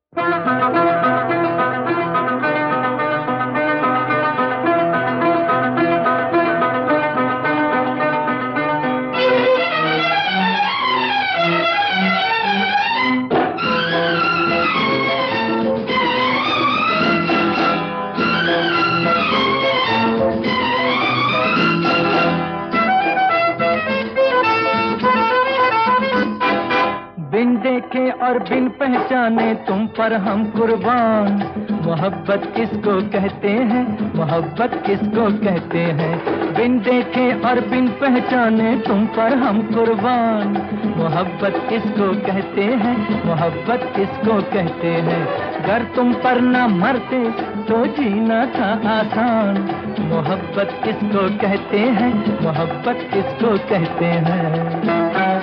बिन देखे और बिन पहचाने तुम पर हम कुर्बान। मोहब्बत किसको कहते हैं, मोहब्बत किसको कहते हैं। बिन देखे और बिन पहचाने तुम पर हम कुर्बान। मोहब्बत किसको कहते हैं, मोहब्बत किसको कहते हैं। अगर तुम पर न मरते तो जीना था आसान। मोहब्बत किसको कहते हैं, मोहब्बत किसको कहते हैं।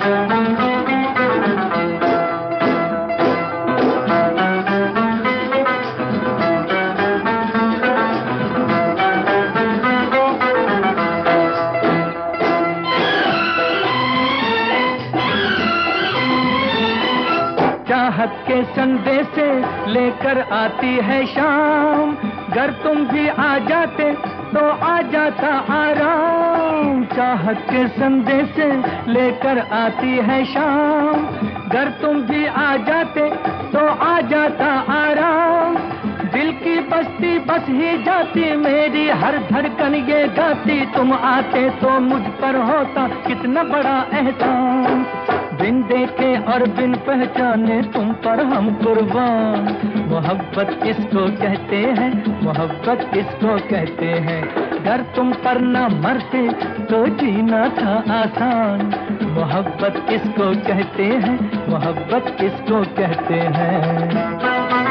चाहत के संदेशे लेकर आती है शाम। अगर तुम भी आ जाते तो आ जाता आराम। चाहत के संदेशे लेकर आती है शाम। अगर तुम भी आ जाते तो आ जाता आराम। दिल की बस्ती बस ही जाती मेरी, हर धड़कन ये गाती। तुम आते तो मुझ पर होता कितना बड़ा एहसान। बिन देखे और बिन पहचाने तुम पर हम कुर्बान। मोहब्बत किसको कहते हैं, मोहब्बत किसको कहते हैं। अगर तुम पर न मरते तो जीना था आसान। मोहब्बत किसको कहते हैं, मोहब्बत किसको कहते हैं।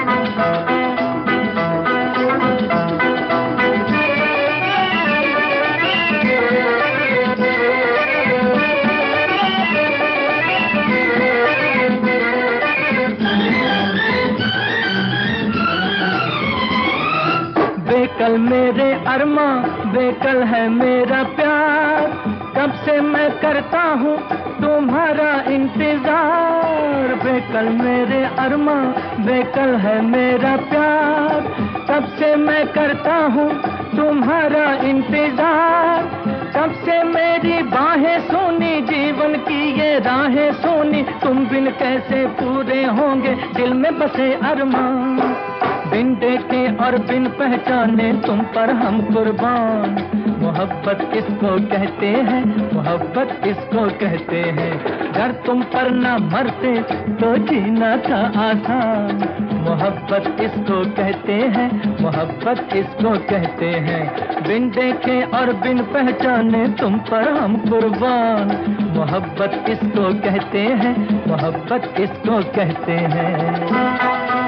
बेकल मेरे अरमा, बेकल है मेरा प्यार। कब से मैं करता हूँ तुम्हारा इंतजार। बेकल मेरे अरमा, बेकल है मेरा प्यार। कब से मैं करता हूँ तुम्हारा इंतजार। कब से मेरी बाहें सोनी, जीवन की ये राहें सोनी। तुम बिन कैसे पूरे होंगे दिल में बसे अरमान। बिन देखे और बिन पहचाने तुम पर हम कुर्बान। मोहब्बत किसको कहते हैं, मोहब्बत किसको कहते हैं। अगर तुम पर न मरते तो जीना था आसान। मोहब्बत किसको कहते हैं, मोहब्बत किसको कहते हैं। बिन देखे और बिन पहचाने तुम पर हम कुर्बान। मोहब्बत किसको कहते हैं, मोहब्बत किसको कहते हैं।